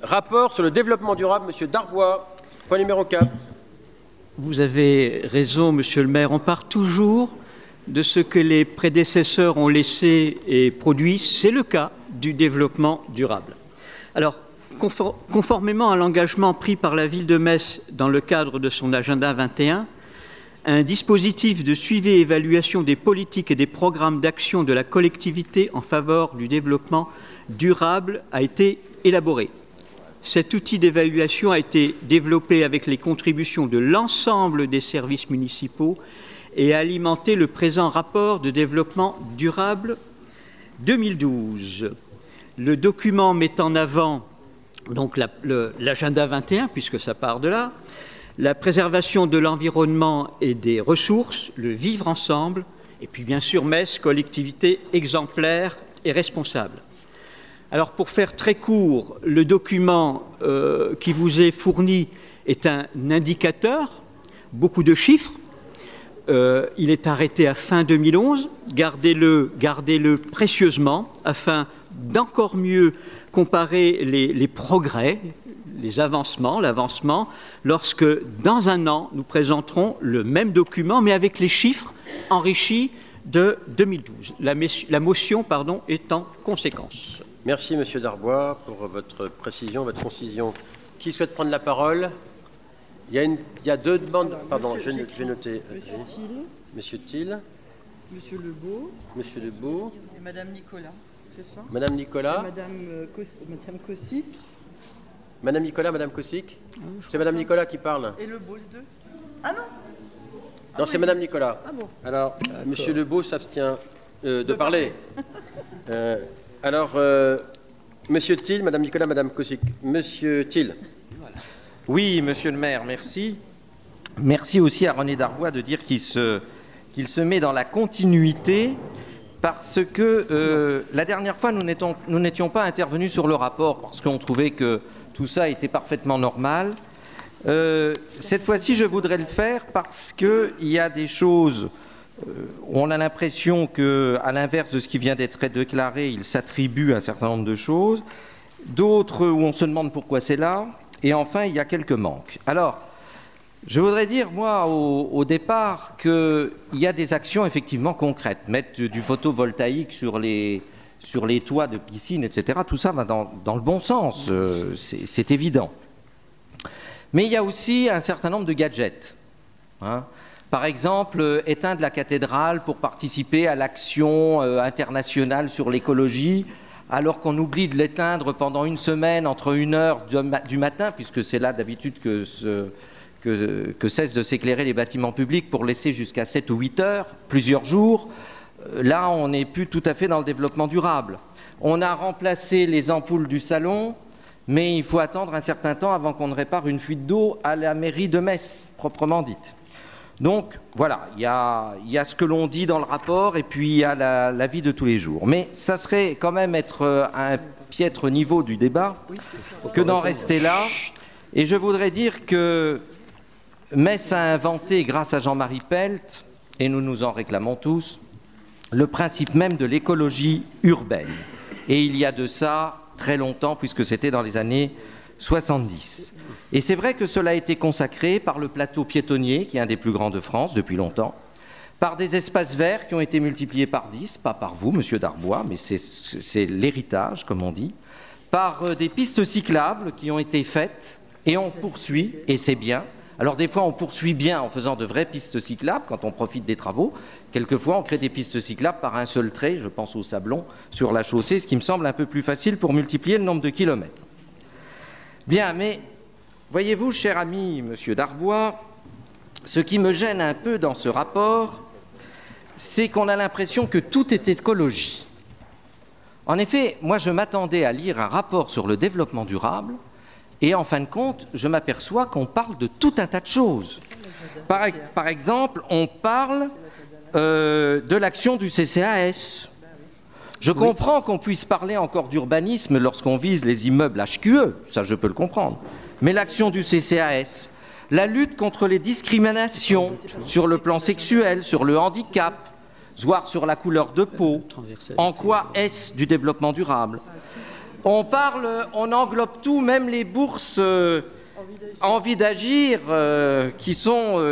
Rapport sur le développement durable, Monsieur Darbois, point numéro 4. Vous avez raison, Monsieur le maire. On part toujours de ce que les prédécesseurs ont laissé et produit. C'est le cas du développement durable. Alors, conformément à l'engagement pris par la ville de Metz dans le cadre de son agenda 21, un dispositif de suivi et évaluation des politiques et des programmes d'action de la collectivité en faveur du développement durable a été élaboré. Cet outil d'évaluation a été développé avec les contributions de l'ensemble des services municipaux et a alimenté le présent rapport de développement durable 2012. Le document met en avant donc l'agenda 21, puisque ça part de là, la préservation de l'environnement et des ressources, le vivre ensemble, et puis bien sûr Metz, collectivité exemplaire et responsable. Alors pour faire très court, le document qui vous est fourni est un indicateur, beaucoup de chiffres. Il est arrêté à fin 2011. Gardez-le précieusement afin d'encore mieux comparer les progrès, les avancements, l'avancement, lorsque dans un an, nous présenterons le même document, mais avec les chiffres enrichis de 2012. La motion, est en conséquence. Merci, Monsieur Darbois, pour votre précision, votre concision. Qui souhaite prendre la parole? Il y a deux demandes. Pardon, je vais noter. Monsieur Thiel. Monsieur Lebeau. Monsieur Lebeau. Et Madame Nicolas, c'est ça? Madame Nicolas. Madame Kossik. Madame Nicolas, Madame Kossik. C'est Madame Nicolas qui parle. Et Lebeau, les deux? Ah non. Non, c'est Madame Nicolas. Ah bon. Alors, Monsieur Lebeau s'abstient de parler. Alors, Monsieur Thiel, Madame Nicolas, Madame Kossik. Monsieur Thiel. Oui, Monsieur le maire, merci. Merci aussi à René Darbois de dire qu'il se met dans la continuité parce que la dernière fois, nous n'étions pas intervenus sur le rapport parce qu'on trouvait que tout ça était parfaitement normal. Cette fois-ci, je voudrais le faire parce qu'il y a des choses où on a l'impression qu'à l'inverse de ce qui vient d'être déclaré, il s'attribue un certain nombre de choses, d'autres où on se demande pourquoi c'est là, et enfin, il y a quelques manques. Alors, je voudrais dire, moi, au départ, qu'il y a des actions effectivement concrètes. Mettre du photovoltaïque sur les toits de piscine, etc., tout ça va dans le bon sens, c'est évident. Mais il y a aussi un certain nombre de gadgets. Par exemple, éteindre la cathédrale pour participer à l'action internationale sur l'écologie, alors qu'on oublie de l'éteindre pendant une semaine entre 1h du matin, puisque c'est là d'habitude que cessent de s'éclairer les bâtiments publics pour laisser jusqu'à 7 ou 8 heures, plusieurs jours. Là, on n'est plus tout à fait dans le développement durable. On a remplacé les ampoules du salon, mais il faut attendre un certain temps avant qu'on ne répare une fuite d'eau à la mairie de Metz, proprement dite. Donc, voilà, il y a ce que l'on dit dans le rapport et puis il y a la vie de tous les jours. Mais ça serait quand même être à un piètre niveau du débat que d'en rester là. Et je voudrais dire que Metz a inventé, grâce à Jean-Marie Pelt, et nous nous en réclamons tous, le principe même de l'écologie urbaine. Et il y a de ça très longtemps, puisque c'était dans les années 70. Et c'est vrai que cela a été consacré par le plateau piétonnier, qui est un des plus grands de France depuis longtemps, par des espaces verts qui ont été multipliés par 10, pas par vous, Monsieur Darbois, mais c'est l'héritage, comme on dit, par des pistes cyclables qui ont été faites, et on poursuit, et c'est bien. Alors des fois, on poursuit bien en faisant de vraies pistes cyclables, quand on profite des travaux. Quelquefois, on crée des pistes cyclables par un seul trait, je pense au Sablon, sur la chaussée, ce qui me semble un peu plus facile pour multiplier le nombre de kilomètres. Bien, mais voyez-vous, cher ami Monsieur Darbois, ce qui me gêne un peu dans ce rapport, c'est qu'on a l'impression que tout est écologie. En effet, moi je m'attendais à lire un rapport sur le développement durable et en fin de compte, je m'aperçois qu'on parle de tout un tas de choses. Par exemple, on parle de l'action du CCAS. Je comprends qu'on puisse parler encore d'urbanisme lorsqu'on vise les immeubles HQE, ça je peux le comprendre. Mais l'action du CCAS, la lutte contre les discriminations sur le plan sexuel, sur le handicap, voire sur la couleur de peau, en quoi est-ce du développement durable? On englobe tout, même les bourses envie d'agir, qui sont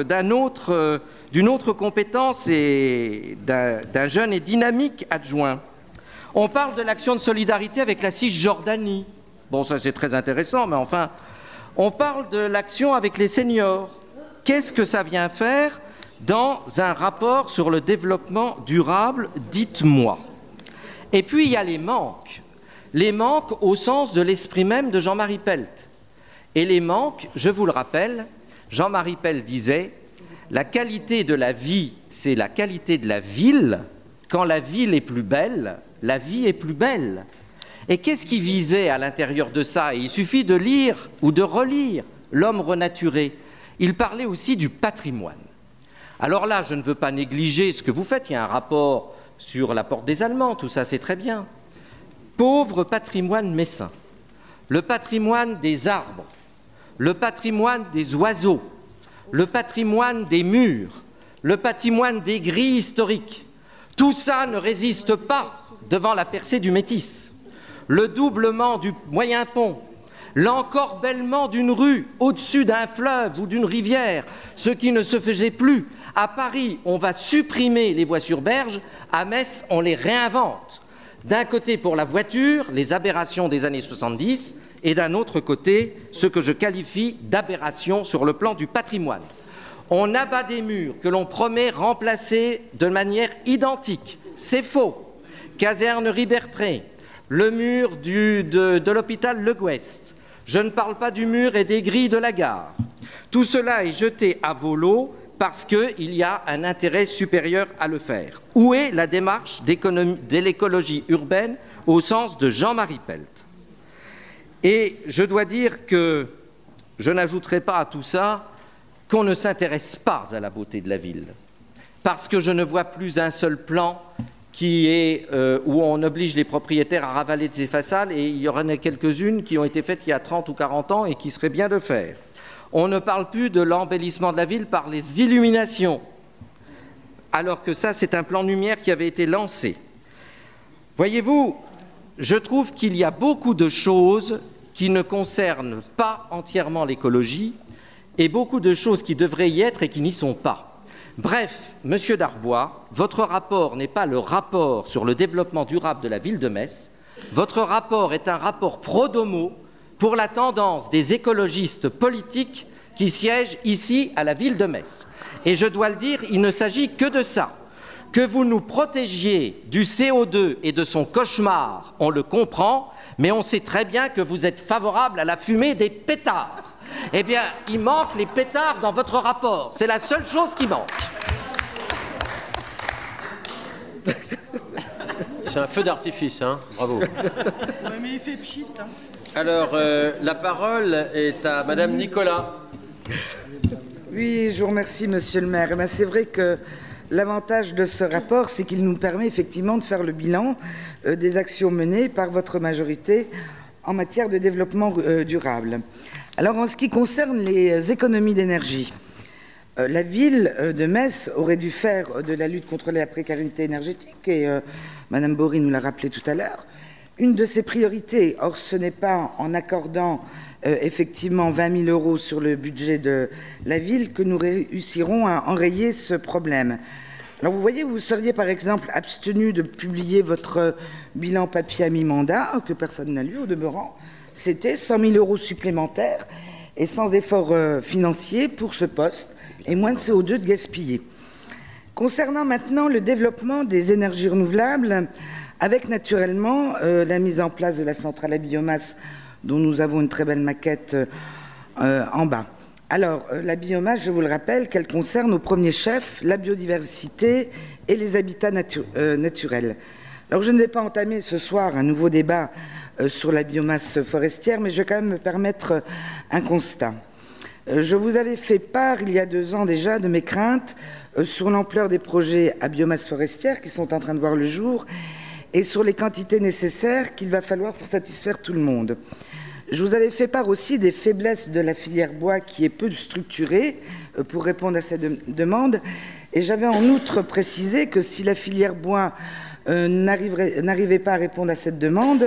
d'une autre compétence et d'un jeune et dynamique adjoint. On parle de l'action de solidarité avec la Cisjordanie. Bon, ça c'est très intéressant, mais enfin, on parle de l'action avec les seniors. Qu'est-ce que ça vient faire dans un rapport sur le développement durable? Dites-moi. Et puis il y a les manques. Les manques au sens de l'esprit même de Jean-Marie Pelt. Et les manques, je vous le rappelle, Jean-Marie Pelt disait « La qualité de la vie, c'est la qualité de la ville. Quand la ville est plus belle, la vie est plus belle. » Et qu'est-ce qui visait à l'intérieur de ça? Et il suffit de lire ou de relire L'homme renaturé. Il parlait aussi du patrimoine. Alors là, je ne veux pas négliger ce que vous faites. Il y a un rapport sur la porte des Allemands, tout ça c'est très bien. Pauvre patrimoine messin. Le patrimoine des arbres, le patrimoine des oiseaux, le patrimoine des murs, le patrimoine des grilles historiques. Tout ça ne résiste pas devant la percée du métis. Le doublement du moyen pont, l'encorbellement d'une rue au-dessus d'un fleuve ou d'une rivière, ce qui ne se faisait plus. À Paris, on va supprimer les voies sur berge, à Metz, on les réinvente. D'un côté pour la voiture, les aberrations des années 70, et d'un autre côté, ce que je qualifie d'aberration sur le plan du patrimoine. On abat des murs que l'on promet remplacer de manière identique. C'est faux. Caserne Ribérepré, le mur de l'hôpital Le Gouest. Je ne parle pas du mur et des grilles de la gare. Tout cela est jeté à volo parce qu'il y a un intérêt supérieur à le faire. Où est la démarche de l'écologie urbaine au sens de Jean-Marie Pelt? Et je dois dire que je n'ajouterai pas à tout ça qu'on ne s'intéresse pas à la beauté de la ville. Parce que je ne vois plus un seul plan qui est, où on oblige les propriétaires à ravaler de ces façades, et il y en a quelques-unes qui ont été faites il y a 30 ou 40 ans et qui serait bien de faire. On ne parle plus de l'embellissement de la ville par les illuminations, alors que ça, c'est un plan lumière qui avait été lancé. Voyez-vous, je trouve qu'il y a beaucoup de choses qui ne concernent pas entièrement l'écologie et beaucoup de choses qui devraient y être et qui n'y sont pas. Bref, Monsieur Darbois, votre rapport n'est pas le rapport sur le développement durable de la ville de Metz. Votre rapport est un rapport pro-domo pour la tendance des écologistes politiques qui siègent ici à la ville de Metz. Et je dois le dire, il ne s'agit que de ça. Que vous nous protégiez du CO2 et de son cauchemar, on le comprend, mais on sait très bien que vous êtes favorable à la fumée des pétards. Eh bien, il manque les pétards dans votre rapport. C'est la seule chose qui manque. C'est un feu d'artifice, hein. Bravo. Ouais, mais il fait pchit, hein. Alors, la parole est à Madame Nicolas. Oui, je vous remercie, Monsieur le maire. C'est vrai que l'avantage de ce rapport, c'est qu'il nous permet effectivement de faire le bilan des actions menées par votre majorité en matière de développement durable. Alors, en ce qui concerne les économies d'énergie, la ville de Metz aurait dû faire de la lutte contre la précarité énergétique, et Madame Bory nous l'a rappelé tout à l'heure, une de ses priorités. Or, ce n'est pas en accordant effectivement 20 000 € sur le budget de la ville que nous réussirons à enrayer ce problème. Alors, vous voyez, vous seriez par exemple abstenu de publier votre bilan papier à mi-mandat, que personne n'a lu au demeurant. C'était 100 000 € supplémentaires et sans effort financier pour ce poste et moins de CO2 de gaspillé. Concernant maintenant le développement des énergies renouvelables, avec naturellement la mise en place de la centrale à biomasse dont nous avons une très belle maquette en bas. Alors, la biomasse, je vous le rappelle, qu'elle concerne au premier chef la biodiversité et les habitats naturels. Alors, je ne vais pas entamer ce soir un nouveau débat sur la biomasse forestière, mais je vais quand même me permettre un constat. Je vous avais fait part, il y a 2 ans déjà, de mes craintes sur l'ampleur des projets à biomasse forestière qui sont en train de voir le jour et sur les quantités nécessaires qu'il va falloir pour satisfaire tout le monde. Je vous avais fait part aussi des faiblesses de la filière bois qui est peu structurée pour répondre à cette demande. Et j'avais en outre précisé que si la filière bois n'arrivait pas à répondre à cette demande,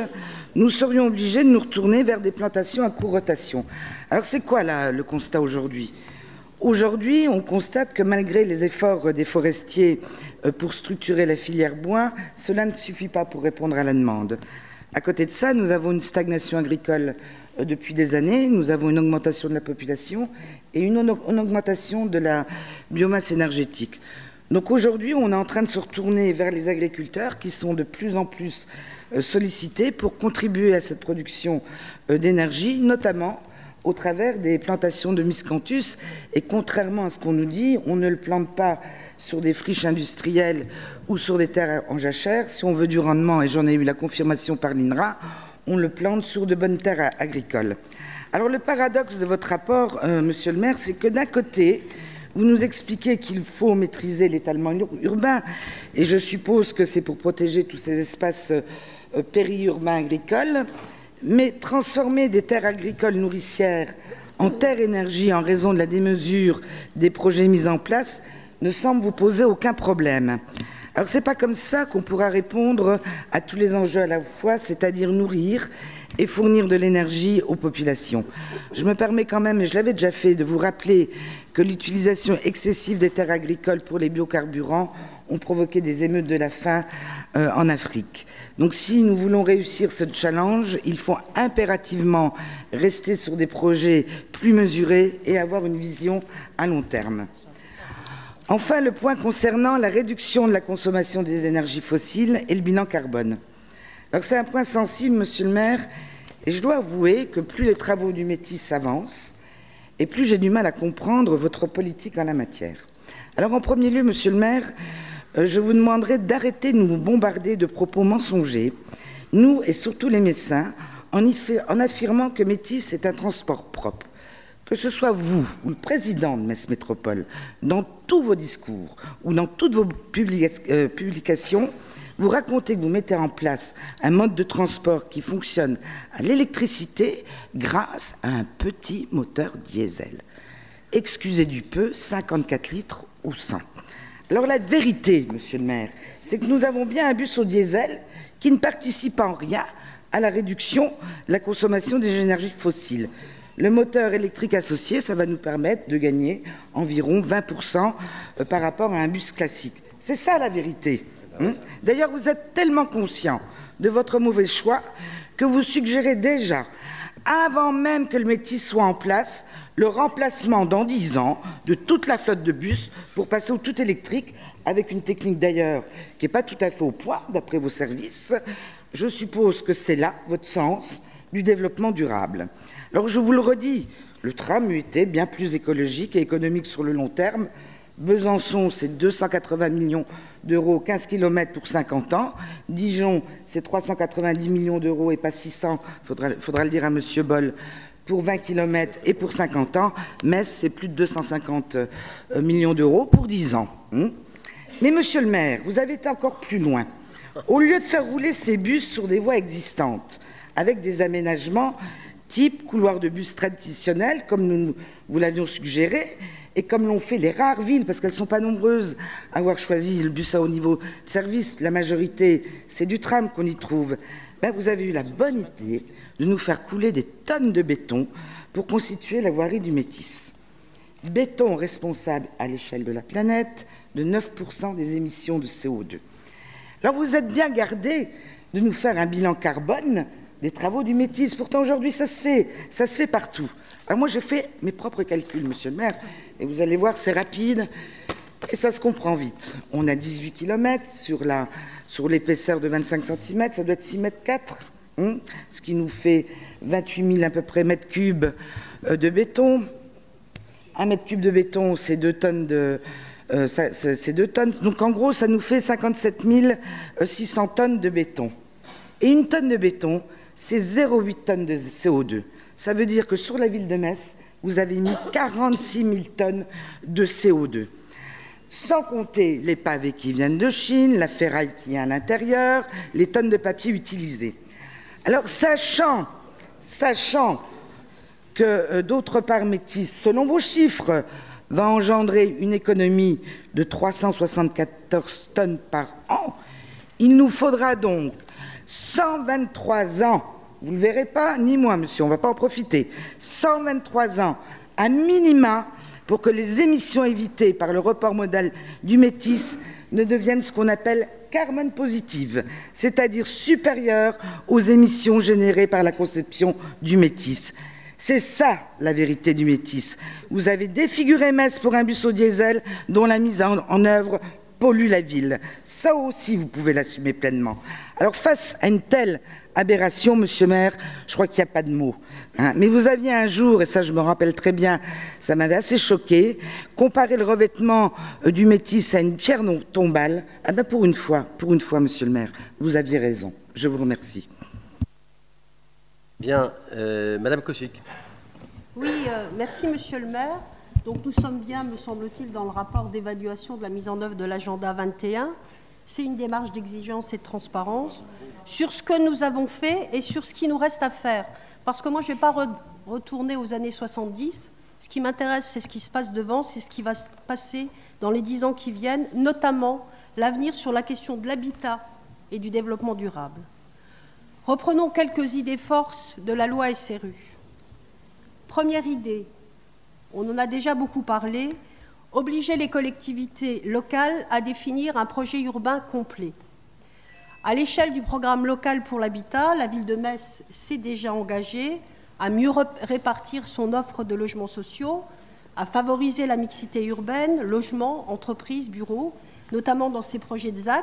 nous serions obligés de nous retourner vers des plantations à courte rotation. Alors c'est quoi là, le constat aujourd'hui? Aujourd'hui, on constate que malgré les efforts des forestiers pour structurer la filière bois, cela ne suffit pas pour répondre à la demande. À côté de ça, nous avons une stagnation agricole depuis des années, nous avons une augmentation de la population et une augmentation de la biomasse énergétique. Donc aujourd'hui, on est en train de se retourner vers les agriculteurs qui sont de plus en plus sollicités pour contribuer à cette production d'énergie, notamment au travers des plantations de miscanthus. Et contrairement à ce qu'on nous dit, on ne le plante pas sur des friches industrielles ou sur des terres en jachère. Si on veut du rendement, et j'en ai eu la confirmation par l'INRA, on le plante sur de bonnes terres agricoles. Alors le paradoxe de votre rapport, monsieur le maire, c'est que d'un côté, vous nous expliquez qu'il faut maîtriser l'étalement urbain, et je suppose que c'est pour protéger tous ces espaces périurbains agricoles, mais transformer des terres agricoles nourricières en terres énergie en raison de la démesure des projets mis en place ne semble vous poser aucun problème. Alors ce n'est pas comme ça qu'on pourra répondre à tous les enjeux à la fois, c'est-à-dire nourrir et fournir de l'énergie aux populations. Je me permets quand même, et je l'avais déjà fait, de vous rappeler que l'utilisation excessive des terres agricoles pour les biocarburants ont provoqué des émeutes de la faim en Afrique. Donc si nous voulons réussir ce challenge, il faut impérativement rester sur des projets plus mesurés et avoir une vision à long terme. Enfin, le point concernant la réduction de la consommation des énergies fossiles et le bilan carbone. Alors c'est un point sensible, monsieur le maire, et je dois avouer que plus les travaux du Métis avancent, et plus j'ai du mal à comprendre votre politique en la matière. Alors en premier lieu, monsieur le maire, je vous demanderai d'arrêter de nous bombarder de propos mensongers, nous et surtout les Messins, en affirmant que Métis est un transport propre. Que ce soit vous ou le président de Metz Métropole, dans tous vos discours ou dans toutes vos publications, vous racontez que vous mettez en place un mode de transport qui fonctionne à l'électricité grâce à un petit moteur diesel. Excusez du peu, 54 litres ou 100. Alors la vérité, monsieur le maire, c'est que nous avons bien un bus au diesel qui ne participe en rien à la réduction de la consommation des énergies fossiles. Le moteur électrique associé, ça va nous permettre de gagner environ 20% par rapport à un bus classique. C'est ça la vérité. D'ailleurs, vous êtes tellement conscient de votre mauvais choix que vous suggérez déjà, avant même que le Métis soit en place, le remplacement dans 10 ans de toute la flotte de bus pour passer au tout électrique, avec une technique d'ailleurs qui n'est pas tout à fait au point, d'après vos services. Je suppose que c'est là votre sens du développement durable. Alors je vous le redis, le tram était bien plus écologique et économique sur le long terme. Besançon, c'est 280 millions d'euros, 15 km pour 50 ans. Dijon, c'est 390 millions d'euros et pas 600, faudra le dire à M. Boll, pour 20 km et pour 50 ans. Metz, c'est plus de 250 millions d'euros pour 10 ans. Mais monsieur le maire, vous avez été encore plus loin. Au lieu de faire rouler ces bus sur des voies existantes, avec des aménagements type couloir de bus traditionnel, comme vous l'avions suggéré, et comme l'ont fait les rares villes, parce qu'elles ne sont pas nombreuses à avoir choisi le bus à haut niveau de service, la majorité, c'est du tram qu'on y trouve, ben, vous avez eu la bonne idée de nous faire couler des tonnes de béton pour constituer la voirie du Métis. Béton responsable à l'échelle de la planète de 9% des émissions de CO2. Alors vous êtes bien gardé de nous faire un bilan carbone des travaux du Métis. Pourtant aujourd'hui ça se fait partout. Alors moi j'ai fait mes propres calculs, monsieur le maire, et vous allez voir c'est rapide et ça se comprend vite. On a 18 km sur l'épaisseur de 25 cm, ça doit être 6 mètres 4, ce qui nous fait 28 000 à peu près mètres cubes de béton. 1 mètre cube de béton, c'est 2 tonnes c'est 2 tonnes. Donc en gros, ça nous fait 57 600 tonnes de béton. Et une tonne de béton, c'est 0,8 tonnes de CO2. Ça veut dire que sur la ville de Metz, vous avez mis 46 000 tonnes de CO2. Sans compter les pavés qui viennent de Chine, la ferraille qui est à l'intérieur, les tonnes de papier utilisées. Alors, sachant que d'autre part Métis, selon vos chiffres, va engendrer une économie de 374 tonnes par an, il nous faudra donc 123 ans vous ne le verrez pas, ni moi, monsieur, on ne va pas en profiter. 123 ans, à minima, pour que les émissions évitées par le report modal du métis ne deviennent ce qu'on appelle carbone positive, c'est-à-dire supérieures aux émissions générées par la conception du métis. C'est ça la vérité du métis. Vous avez défiguré Metz pour un bus au diesel dont la mise en œuvre pollue la ville. Ça aussi, vous pouvez l'assumer pleinement. Alors face à une telle aberration, monsieur le maire, je crois qu'il n'y a pas de mots. Mais vous aviez un jour, et ça je me rappelle très bien, ça m'avait assez choqué, comparé le revêtement du métis à une pierre tombale. Pour une fois, monsieur le maire, vous aviez raison. Je vous remercie. Bien, Madame Kosic. Oui, merci monsieur le maire. Donc nous sommes bien, me semble-t-il, dans le rapport d'évaluation de la mise en œuvre de l'agenda 21. C'est une démarche d'exigence et de transparence sur ce que nous avons fait et sur ce qui nous reste à faire. Parce que moi, je ne vais pas retourner aux années 70. Ce qui m'intéresse, c'est ce qui se passe devant, c'est ce qui va se passer dans les 10 ans qui viennent, notamment l'avenir sur la question de l'habitat et du développement durable. Reprenons quelques idées forces de la loi SRU. Première idée, on en a déjà beaucoup parlé, obliger les collectivités locales à définir un projet urbain complet. À l'échelle du programme local pour l'habitat, la ville de Metz s'est déjà engagée à mieux répartir son offre de logements sociaux, à favoriser la mixité urbaine, logements, entreprises, bureaux, notamment dans ses projets de ZAC,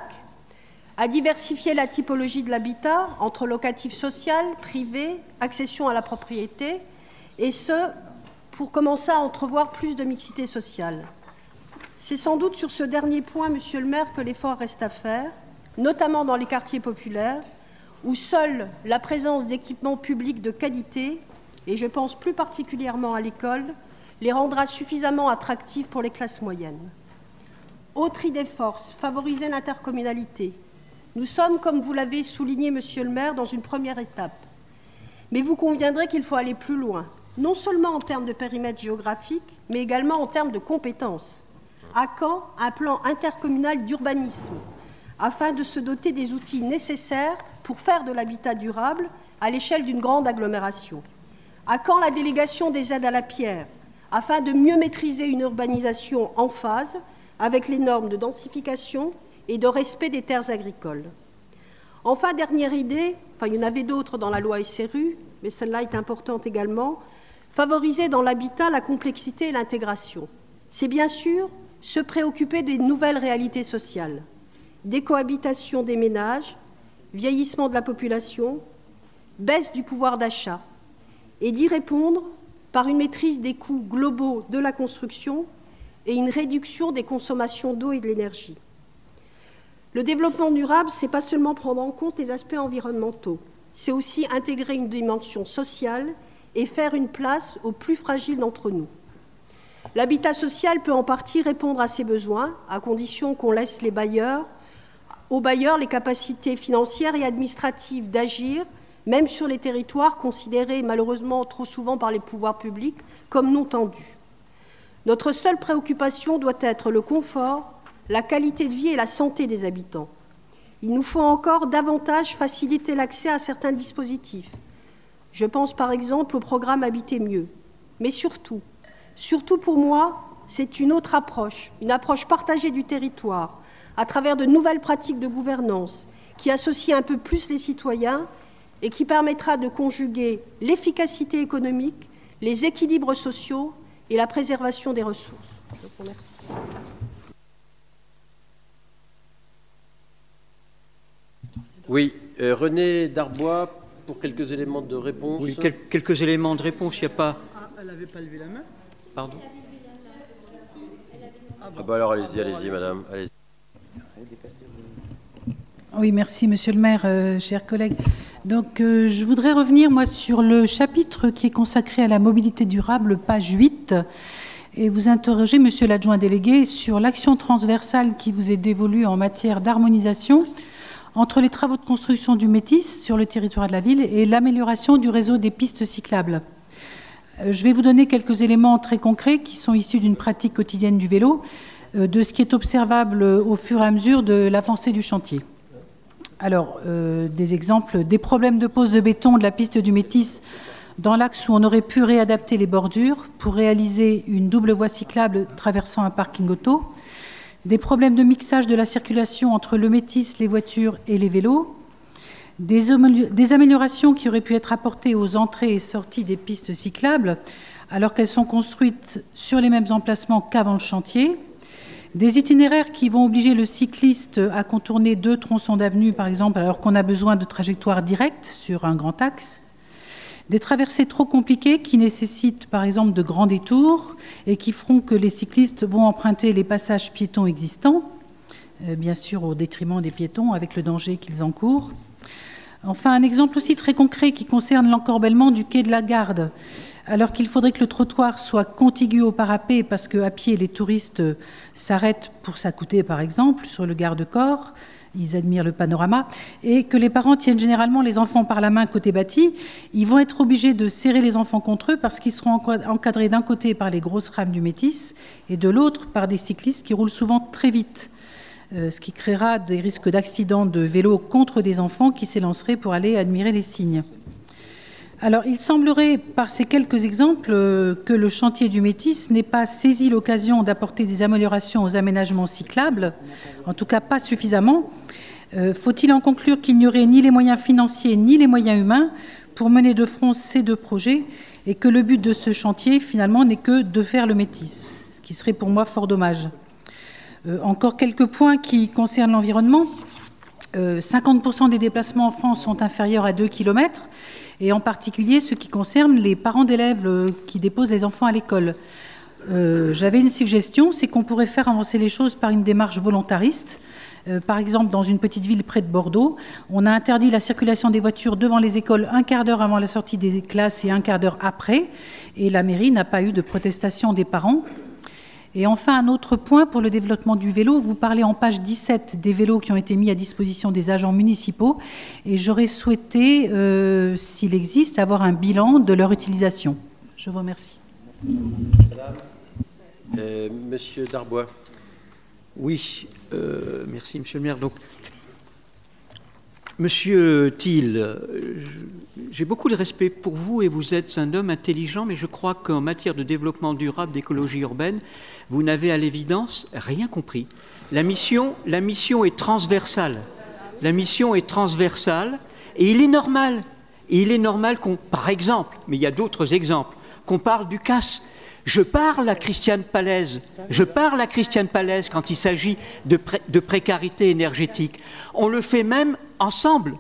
à diversifier la typologie de l'habitat entre locatif social, privé, accession à la propriété, et ce, pour commencer à entrevoir plus de mixité sociale. C'est sans doute sur ce dernier point, monsieur le maire, que l'effort reste à faire, notamment dans les quartiers populaires, où seule la présence d'équipements publics de qualité, et je pense plus particulièrement à l'école, les rendra suffisamment attractifs pour les classes moyennes. Autre idée force, favoriser l'intercommunalité. Nous sommes, comme vous l'avez souligné, monsieur le maire, dans une première étape. Mais vous conviendrez qu'il faut aller plus loin, non seulement en termes de périmètre géographique, mais également en termes de compétences. À quand un plan intercommunal d'urbanisme, afin de se doter des outils nécessaires pour faire de l'habitat durable à l'échelle d'une grande agglomération? À quand la délégation des aides à la pierre, afin de mieux maîtriser une urbanisation en phase avec les normes de densification et de respect des terres agricoles? Enfin, dernière idée, il y en avait d'autres dans la loi SRU, mais celle-là est importante également, favoriser dans l'habitat la complexité et l'intégration. C'est bien sûr se préoccuper des nouvelles réalités sociales, des cohabitations des ménages, vieillissement de la population, baisse du pouvoir d'achat, et d'y répondre par une maîtrise des coûts globaux de la construction et une réduction des consommations d'eau et de l'énergie. Le développement durable, ce n'est pas seulement prendre en compte les aspects environnementaux, c'est aussi intégrer une dimension sociale et faire une place aux plus fragiles d'entre nous. L'habitat social peut en partie répondre à ces besoins, à condition qu'on laisse aux bailleurs les capacités financières et administratives d'agir, même sur les territoires considérés malheureusement trop souvent par les pouvoirs publics comme non tendus. Notre seule préoccupation doit être le confort, la qualité de vie et la santé des habitants. Il nous faut encore davantage faciliter l'accès à certains dispositifs. Je pense par exemple au programme Habiter mieux. Mais surtout pour moi, c'est une autre approche, une approche partagée du territoire, à travers de nouvelles pratiques de gouvernance qui associent un peu plus les citoyens et qui permettra de conjuguer l'efficacité économique, les équilibres sociaux et la préservation des ressources. Je vous remercie. Oui, René Darbois, pour quelques éléments de réponse. Oui, quelques éléments de réponse. Il n'y a pas... Elle n'avait pas levé la main. Pardon. Alors allez-y, madame. Allez-y. Oui, merci, monsieur le maire, chers collègues. Donc, je voudrais revenir, moi, sur le chapitre qui est consacré à la mobilité durable, page 8, et vous interroger, monsieur l'adjoint délégué, sur l'action transversale qui vous est dévolue en matière d'harmonisation entre les travaux de construction du Métis sur le territoire de la ville et l'amélioration du réseau des pistes cyclables. Je vais vous donner quelques éléments très concrets qui sont issus d'une pratique quotidienne du vélo, de ce qui est observable au fur et à mesure de l'avancée du chantier. Alors, des exemples, des problèmes de pose de béton de la piste du Métis dans l'axe où on aurait pu réadapter les bordures pour réaliser une double voie cyclable traversant un parking auto, des problèmes de mixage de la circulation entre le Métis, les voitures et les vélos, des améliorations qui auraient pu être apportées aux entrées et sorties des pistes cyclables alors qu'elles sont construites sur les mêmes emplacements qu'avant le chantier, des itinéraires qui vont obliger le cycliste à contourner 2 tronçons d'avenue, par exemple, alors qu'on a besoin de trajectoires directes sur un grand axe, des traversées trop compliquées qui nécessitent, par exemple, de grands détours et qui feront que les cyclistes vont emprunter les passages piétons existants, bien sûr au détriment des piétons, avec le danger qu'ils encourent. Enfin, un exemple aussi très concret qui concerne l'encorbellement du quai de la Garde, alors qu'il faudrait que le trottoir soit contigu au parapet parce qu'à pied, les touristes s'arrêtent pour s'accouter, par exemple, sur le garde-corps, ils admirent le panorama, et que les parents tiennent généralement les enfants par la main côté bâti, ils vont être obligés de serrer les enfants contre eux parce qu'ils seront encadrés d'un côté par les grosses rames du Métis et de l'autre par des cyclistes qui roulent souvent très vite, ce qui créera des risques d'accidents de vélo contre des enfants qui s'élanceraient pour aller admirer les signes. Alors, il semblerait, par ces quelques exemples, que le chantier du Métis n'ait pas saisi l'occasion d'apporter des améliorations aux aménagements cyclables, en tout cas pas suffisamment. Faut-il en conclure qu'il n'y aurait ni les moyens financiers ni les moyens humains pour mener de front ces 2 projets et que le but de ce chantier, finalement, n'est que de faire le Métis, ce qui serait pour moi fort dommage. Encore quelques points qui concernent l'environnement. 50% des déplacements en France sont inférieurs à 2 km, et en particulier ceux qui concernent les parents d'élèves qui déposent les enfants à l'école. J'avais une suggestion, c'est qu'on pourrait faire avancer les choses par une démarche volontariste. Par exemple, dans une petite ville près de Bordeaux, on a interdit la circulation des voitures devant les écoles un quart d'heure avant la sortie des classes et un quart d'heure après, et la mairie n'a pas eu de protestation des parents. Et enfin, un autre point pour le développement du vélo. Vous parlez en page 17 des vélos qui ont été mis à disposition des agents municipaux. Et j'aurais souhaité, s'il existe, avoir un bilan de leur utilisation. Je vous remercie. Monsieur Darbois. Oui, merci Monsieur le maire. Donc, Monsieur Thiel, j'ai beaucoup de respect pour vous et vous êtes un homme intelligent, mais je crois qu'en matière de développement durable, d'écologie urbaine, vous n'avez à l'évidence rien compris. La mission est transversale. La mission est transversale et il est normal qu'on, par exemple, mais il y a d'autres exemples, qu'on parle du CAS. Je parle à Christiane Palaise quand il s'agit de précarité énergétique. On le fait même ensemble.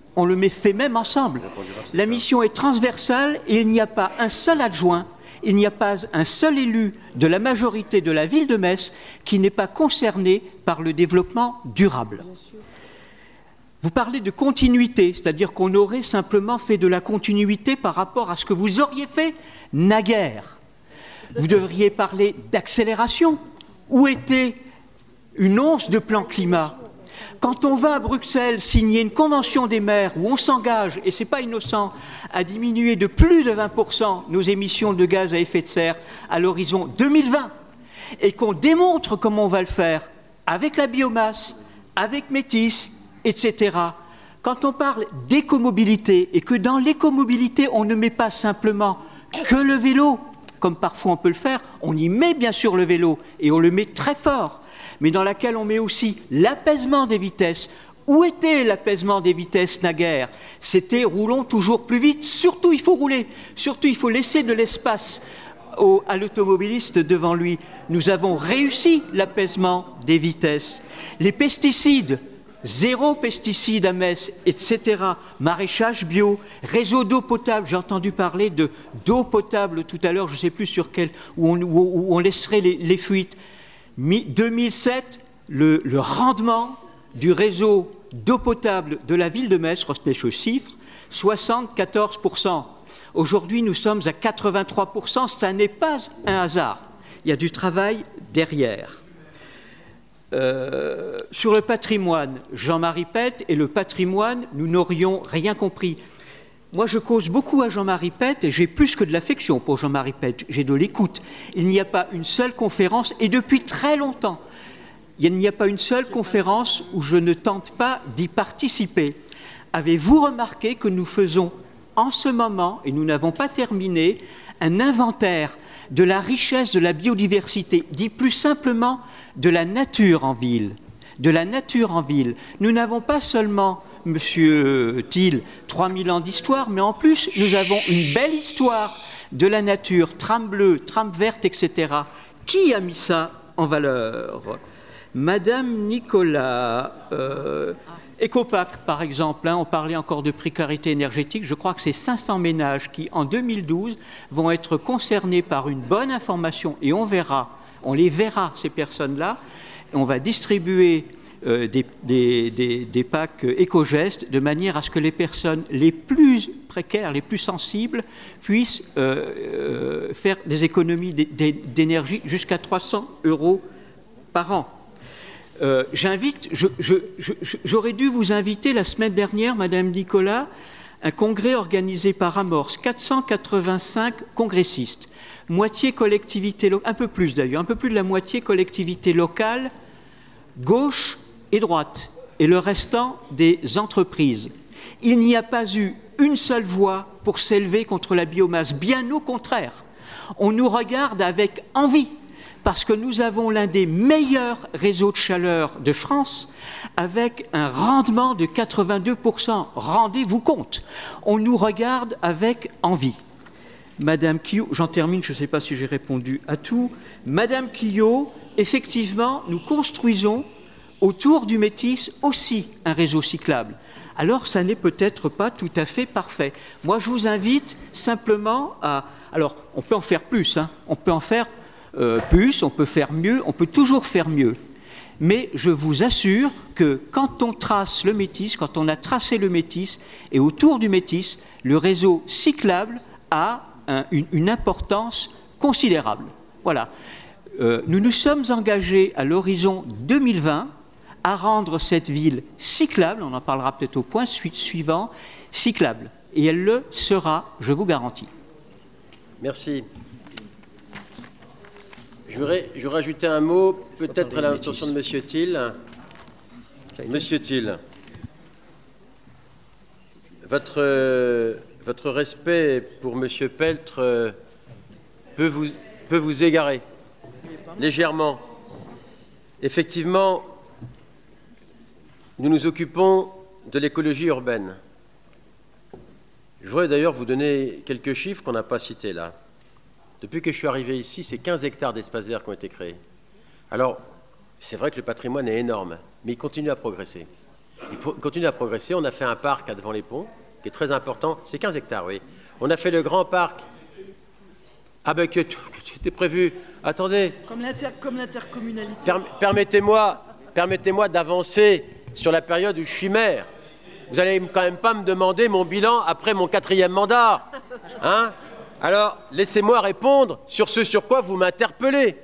La mission est transversale et il n'y a pas un seul adjoint, il n'y a pas un seul élu de la majorité de la ville de Metz qui n'est pas concerné par le développement durable. Vous parlez de continuité, c'est-à-dire qu'on aurait simplement fait de la continuité par rapport à ce que vous auriez fait naguère. Vous devriez parler d'accélération. Où était une once de plan climat? Quand on va à Bruxelles signer une convention des maires où on s'engage, et ce n'est pas innocent, à diminuer de plus de 20% nos émissions de gaz à effet de serre à l'horizon 2020, et qu'on démontre comment on va le faire avec la biomasse, avec Métis, etc. Quand on parle d'écomobilité, et que dans l'écomobilité, on ne met pas simplement que le vélo, comme parfois on peut le faire, on y met bien sûr le vélo, et on le met très fort, mais dans laquelle on met aussi l'apaisement des vitesses. Où était l'apaisement des vitesses naguère? C'était roulons toujours plus vite. Surtout, il faut rouler. Surtout, il faut laisser de l'espace à l'automobiliste devant lui. Nous avons réussi l'apaisement des vitesses. Les pesticides, 0 pesticides à Metz, etc. Maraîchage bio, réseau d'eau potable. J'ai entendu parler d'eau potable tout à l'heure, je ne sais plus sur quel, où on laisserait les fuites. 2007, le rendement du réseau d'eau potable de la ville de Metz, retenez ce chiffre, 74%. Aujourd'hui, nous sommes à 83%. Ça n'est pas un hasard. Il y a du travail derrière. Sur le patrimoine, Jean-Marie Pett et le patrimoine, nous n'aurions rien compris. Moi, je cause beaucoup à Jean-Marie Pett et j'ai plus que de l'affection pour Jean-Marie Pett. J'ai de l'écoute. Il n'y a pas une seule conférence et depuis très longtemps, Il n'y a pas une seule conférence où je ne tente pas d'y participer. Avez-vous remarqué que nous faisons en ce moment, et nous n'avons pas terminé, un inventaire de la richesse de la biodiversité, dit plus simplement de la nature en ville. De la nature en ville. Nous n'avons pas seulement, Monsieur Thiel, 3000 ans d'histoire, mais en plus, nous avons une belle histoire de la nature, trame bleue, trame verte, etc. Qui a mis ça en valeur? Madame Nicolas, Ecopac, par exemple, on parlait encore de précarité énergétique. Je crois que c'est 500 ménages qui, en 2012, vont être concernés par une bonne information et on les verra, ces personnes-là. On va distribuer des packs éco-gestes de manière à ce que les personnes les plus précaires, les plus sensibles, puissent faire des économies d'énergie jusqu'à 300 € par an. J'aurais dû vous inviter la semaine dernière, Madame Nicolas, un congrès organisé par Amorce, 485 congressistes, moitié collectivité locale, un peu plus d'ailleurs, un peu plus de la moitié collectivité locale, gauche et droite, et le restant des entreprises. Il n'y a pas eu une seule voix pour s'élever contre la biomasse, bien au contraire. On nous regarde avec envie, parce que nous avons l'un des meilleurs réseaux de chaleur de France, avec un rendement de 82%. Rendez-vous compte. On nous regarde avec envie. Madame Quillot, j'en termine, je ne sais pas si j'ai répondu à tout. Madame Quillot, effectivement, nous construisons autour du Métis aussi un réseau cyclable. Alors, ça n'est peut-être pas tout à fait parfait. Moi, je vous invite simplement à... Alors, on peut en faire plus, on peut en faire plus, on peut faire mieux, on peut toujours faire mieux. Mais je vous assure que quand on trace le Métis, quand on a tracé le Métis, et autour du Métis, le réseau cyclable a une importance considérable. Voilà. Nous nous sommes engagés à l'horizon 2020 à rendre cette ville cyclable, on en parlera peut-être au point suivant, cyclable. Et elle le sera, je vous garantis. Merci. Je voudrais rajouter un mot, peut-être à l'intention de M. Thiel. Monsieur Thiel, votre respect pour M. Peltre peut vous égarer légèrement. Effectivement, nous nous occupons de l'écologie urbaine. Je voudrais d'ailleurs vous donner quelques chiffres qu'on n'a pas cités là. Depuis que je suis arrivé ici, c'est 15 hectares d'espaces verts qui ont été créés. Alors, c'est vrai que le patrimoine est énorme, mais il continue à progresser. Il continue à progresser. On a fait un parc à Devant-les-Ponts, qui est très important. C'est 15 hectares, oui. On a fait le grand parc. Ah ben, qui était prévu. Attendez. Comme l'intercommunalité. Permettez-moi d'avancer sur la période où je suis maire. Vous n'allez quand même pas me demander mon bilan après mon 4e mandat, hein? Alors, laissez-moi répondre sur ce sur quoi vous m'interpellez.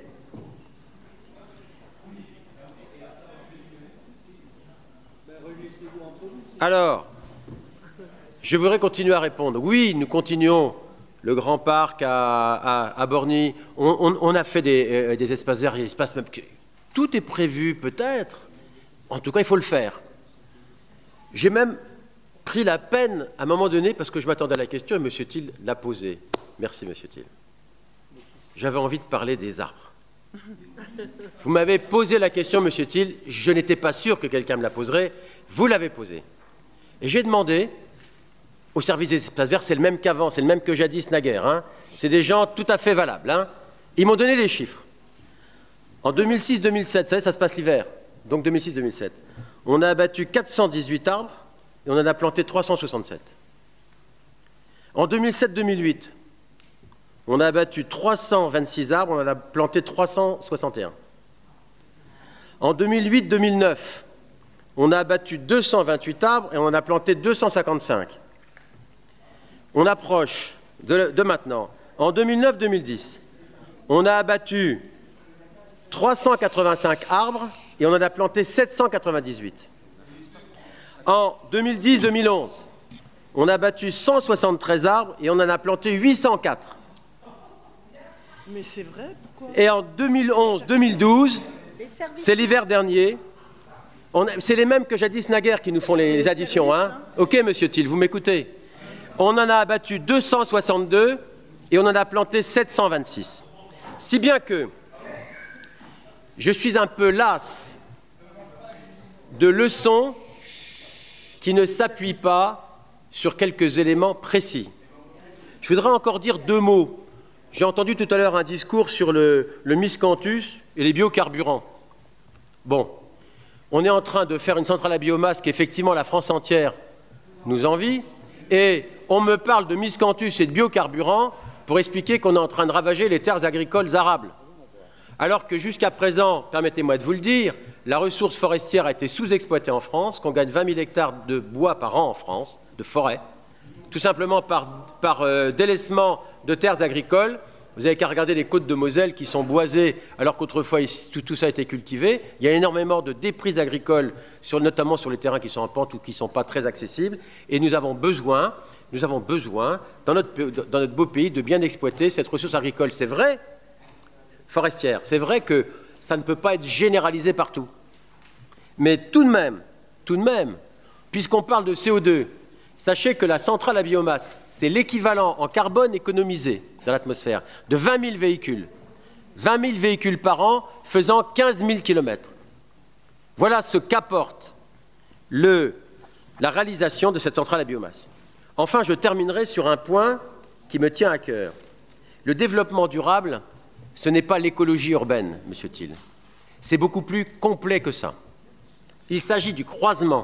Alors, je voudrais continuer à répondre. Oui, nous continuons le grand parc à Borny. On a fait des espaces verts, des espaces même... Tout est prévu, peut-être. En tout cas, il faut le faire. J'ai même pris la peine, à un moment donné, parce que je m'attendais à la question, et M. Thiel l'a posée. Merci, M. Thiel. J'avais envie de parler des arbres. Vous m'avez posé la question, M. Thiel, je n'étais pas sûr que quelqu'un me la poserait, vous l'avez posée. Et j'ai demandé au service des espaces verts, c'est le même qu'avant, c'est le même que jadis naguère, hein. C'est des gens tout à fait valables, hein. Ils m'ont donné les chiffres. En 2006-2007, vous savez, ça se passe l'hiver, donc 2006-2007, on a abattu 418 arbres et on en a planté 367. En 2007-2008, on a abattu 326 arbres, on en a planté 361. En 2008-2009, on a abattu 228 arbres et on en a planté 255. On approche de maintenant. En 2009-2010, on a abattu 385 arbres et on en a planté 798. En 2010-2011, on a abattu 173 arbres et on en a planté 804. Mais c'est vrai, pourquoi? Et en 2011-2012, C'est l'hiver dernier. C'est les mêmes que jadis naguère qui nous font les additions. Hein. Ok, monsieur Thiel, vous m'écoutez? On en a abattu 262 et on en a planté 726. Si bien que je suis un peu las de leçons qui ne s'appuient pas sur quelques éléments précis. Je voudrais encore dire 2 mots. J'ai entendu tout à l'heure un discours sur le miscanthus et les biocarburants. Bon, on est en train de faire une centrale à biomasse qu'effectivement la France entière nous envie, et on me parle de miscanthus et de biocarburants pour expliquer qu'on est en train de ravager les terres agricoles arables. Alors que jusqu'à présent, permettez-moi de vous le dire, la ressource forestière a été sous-exploitée en France, qu'on gagne 20 000 hectares de bois par an en France, de forêt, tout simplement par délaissement de terres agricoles. Vous n'avez qu'à regarder les côtes de Moselle qui sont boisées alors qu'autrefois tout ça a été cultivé. Il y a énormément de déprises agricoles, notamment sur les terrains qui sont en pente ou qui ne sont pas très accessibles. Et nous avons besoin dans notre beau pays, de bien exploiter cette ressource agricole. C'est vrai, forestière, c'est vrai que ça ne peut pas être généralisé partout. Mais tout de même, puisqu'on parle de CO2, sachez que la centrale à biomasse, c'est l'équivalent en carbone économisé dans l'atmosphère de 20 000 véhicules. 20 000 véhicules par an faisant 15 000 km. Voilà ce qu'apporte la réalisation de cette centrale à biomasse. Enfin, je terminerai sur un point qui me tient à cœur. Le développement durable, ce n'est pas l'écologie urbaine, monsieur Thiel. C'est beaucoup plus complet que ça. Il s'agit du croisement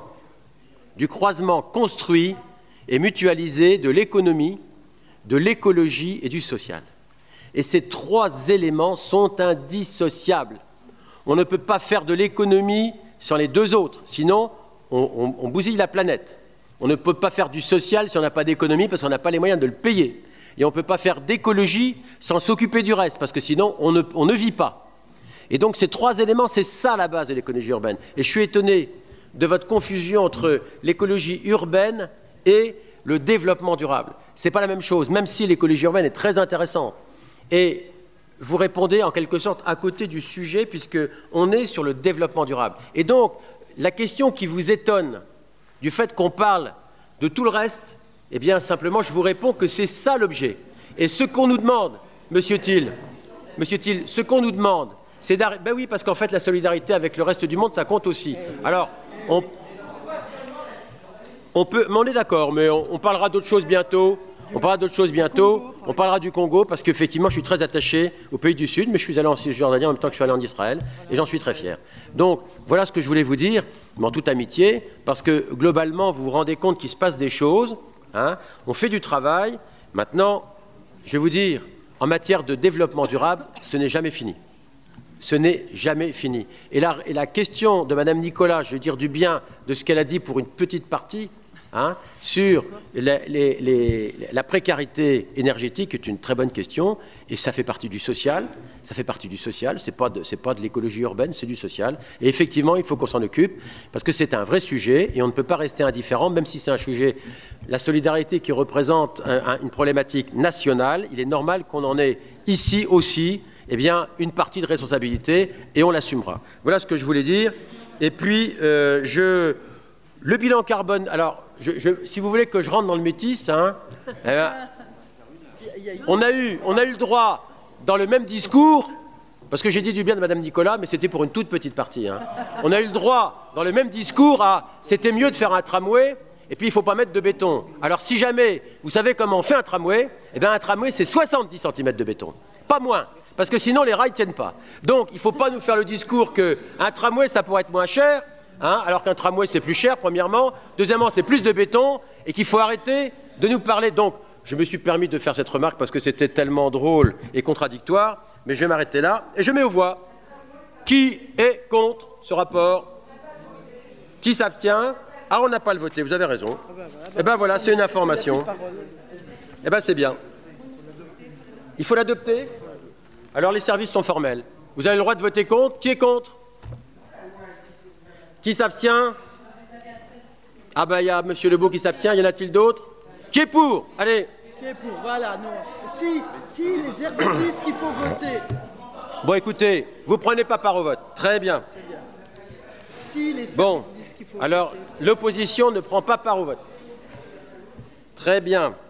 construit et mutualisé de l'économie, de l'écologie et du social. Et ces 3 éléments sont indissociables. On ne peut pas faire de l'économie sans les 2 autres, sinon on bousille la planète. On ne peut pas faire du social si on n'a pas d'économie parce qu'on n'a pas les moyens de le payer. Et on ne peut pas faire d'écologie sans s'occuper du reste, parce que sinon on ne vit pas. Et donc ces 3 éléments, c'est ça la base de l'écologie urbaine. Et je suis étonné de votre confusion entre l'écologie urbaine et le développement durable. Ce n'est pas la même chose, même si l'écologie urbaine est très intéressante. Et vous répondez en quelque sorte à côté du sujet, puisqu'on est sur le développement durable. Et donc, la question qui vous étonne du fait qu'on parle de tout le reste, eh bien, simplement, je vous réponds que c'est ça l'objet. Et ce qu'on nous demande, Monsieur Thiel, ce qu'on nous demande, c'est d'arrêter. Ben oui, parce qu'en fait, la solidarité avec le reste du monde, ça compte aussi. Alors, on peut, mais on est d'accord, mais on parlera d'autres choses bientôt. On parlera du Congo, parce qu'effectivement, je suis très attaché au pays du Sud, mais je suis allé en Cisjordanie en même temps que je suis allé en Israël, et j'en suis très fier. Donc, voilà ce que je voulais vous dire, mais en toute amitié, parce que globalement, vous vous rendez compte qu'il se passe des choses, hein, on fait du travail. Maintenant, je vais vous dire, en matière de développement durable, ce n'est jamais fini. Ce n'est jamais fini. Et la question de Mme Nicolas, je vais dire du bien de ce qu'elle a dit pour une petite partie, hein, sur la précarité énergétique est une très bonne question, et ça fait partie du social. C'est pas de l'écologie urbaine, c'est du social. Et effectivement, il faut qu'on s'en occupe, parce que c'est un vrai sujet, et on ne peut pas rester indifférent, même si c'est un sujet, la solidarité qui représente une problématique nationale, il est normal qu'on en ait ici aussi, eh bien, une partie de responsabilité, et on l'assumera. Voilà ce que je voulais dire. Et puis, le bilan carbone, alors, si vous voulez que je rentre dans le métis, hein, on a eu le droit, dans le même discours, parce que j'ai dit du bien de Mme Nicolas, mais c'était pour une toute petite partie, hein, on a eu le droit, dans le même discours, à c'était mieux de faire un tramway, et puis il ne faut pas mettre de béton. Alors si jamais, vous savez comment on fait un tramway, eh bien un tramway, c'est 70 cm de béton, pas moins. Parce que sinon, les rails ne tiennent pas. Donc, il ne faut pas nous faire le discours qu'un tramway, ça pourrait être moins cher, hein, alors qu'un tramway, c'est plus cher, premièrement. Deuxièmement, c'est plus de béton, et qu'il faut arrêter de nous parler. Donc, je me suis permis de faire cette remarque parce que c'était tellement drôle et contradictoire, mais je vais m'arrêter là, et je mets aux voix. Qui est contre ce rapport? Qui s'abstient? Ah, on n'a pas le voté, vous avez raison. Eh bien voilà, c'est une information. Eh bien, c'est bien. Il faut l'adopter? Alors les services sont formels. Vous avez le droit de voter contre. Qui est contre? Qui s'abstient? Ah ben il y a M. Lebeau qui s'abstient. Y en a-t-il d'autres? Qui est pour? Allez. Qui est pour? Voilà, non. Si les herbotistes qu'il faut voter. Bon, écoutez, vous ne prenez pas part au vote. Très bien. Bon, alors, l'opposition ne prend pas part au vote. Très bien.